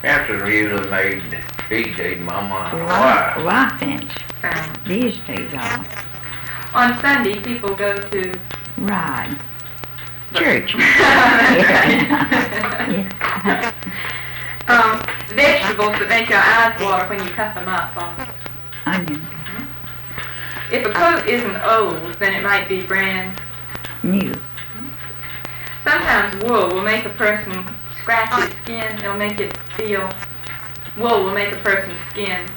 Fences are usually made these days, Mama. Wire fence. These days are. On Sunday, people go to Ride. Church. Vegetables that make your eyes water when you cut them up. Onion. If a coat isn't old, then it might be brand new. Sometimes wool will make a person scratch his skin. It'll make it feel. Wool will make a person's skin.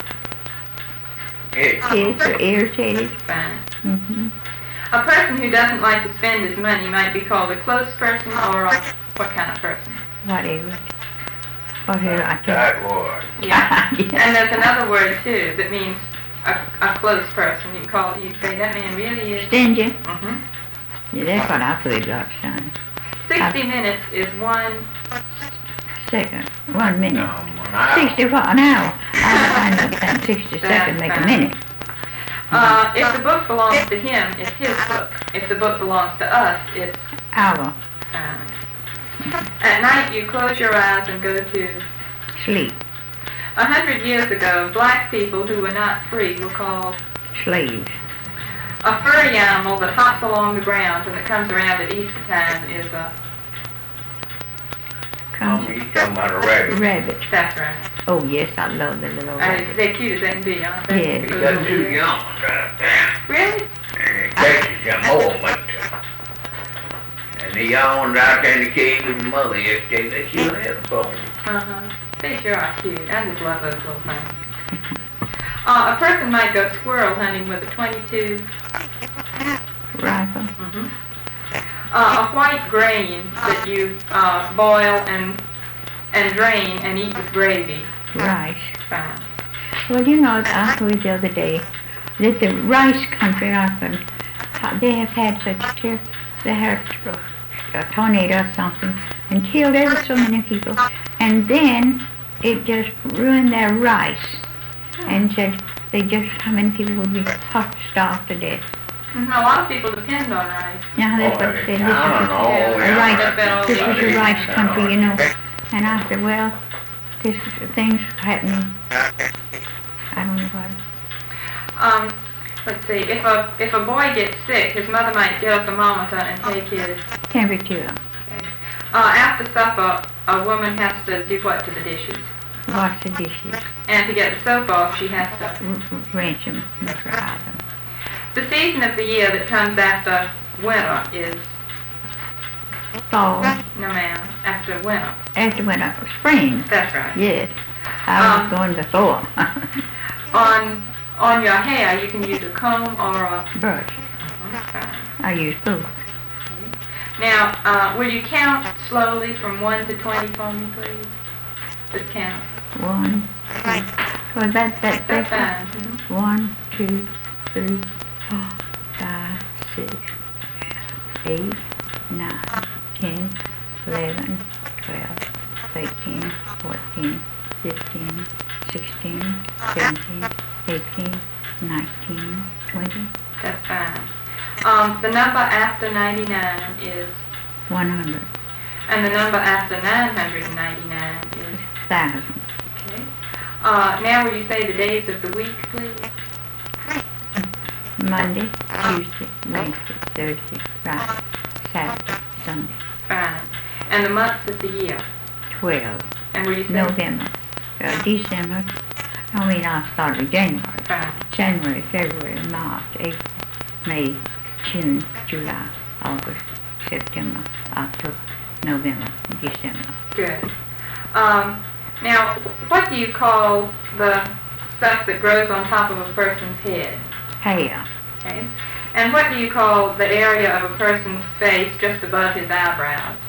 It's irritated. Fine. Mm-hmm. A person who doesn't like to spend his money might be called a close person or what kind of person? Whatever. Whatever. I can't. Tightwad. Yeah. Yes. And there's another word too that means a close person. You say that man really is. Stingy. Mm-hmm. Yeah, that's what I put last time. 60 minutes is 1 second. 1 minute. No, an hour. 60 for an hour. I know that 60 seconds make a minute. If the book belongs to him, it's his book. If the book belongs to us, it's Hour. At night, you close your eyes and go to Sleep. 100 years ago, black people who were not free were called Slaves. a furry animal that hops along the ground and that comes around at Easter time is a Mama, you talking about a rabbit. Rabbit. that's right. Oh, yes, I love the little rabbit. They're cute as they can be, aren't they? Yeah. He got too young right there. Really? And it takes some more, but and the young ones out there in the cave with the mother yesterday, they sure have fun. They sure are cute. I just love those little things. A person might go squirrel hunting with a .22 Rifle. A white grain that you boil and drain and eat with gravy. Rice. Fine. Well, you know, I heard the other day that the rice country, they have had they had a tornado or something and killed ever so many people, and then it just ruined their rice, and said how many people would be starved to death. A lot of people depend on rice. Yeah, that's what they said. This is a rice country, you know. And I said, well, this is things happening. I don't know what. Let's see. If a boy gets sick, his mother might get a thermometer and take his Temperature. Okay. After supper, a woman has to do what to the dishes? Wash the dishes. And to get the soap off, she has to Rinse them and dry them. The season of the year that comes after winter is Fall. no ma'am. After winter. After winter. Spring. That's right. Yes. I was going before. On your hair, you can use a comb or a Brush. I use both. Now, will you count slowly from 1 to 20 for me, please? Just count. 1, 2. So that's That's fine. 1, 2, 3, 4, 5, 6, 8, 9, 10, 11, 12, 13, 14, 15, 16, 17, 18, 19, 20. That's fine. The number after 99 is 100. And the number after 999 is 1,000. okay. Now will you say the days of the week, please? Monday, Tuesday, Wednesday, Thursday, Friday, Saturday, Sunday. Fine. And the months of the year? 12. And will you say? November, December. I started January. Fine. January, February, March, April, May, June, July, August, September, October, November, December. Good. Now, what do you call the stuff that grows on top of a person's head? Hair. Okay. And what do you call the area of a person's face just above his eyebrows?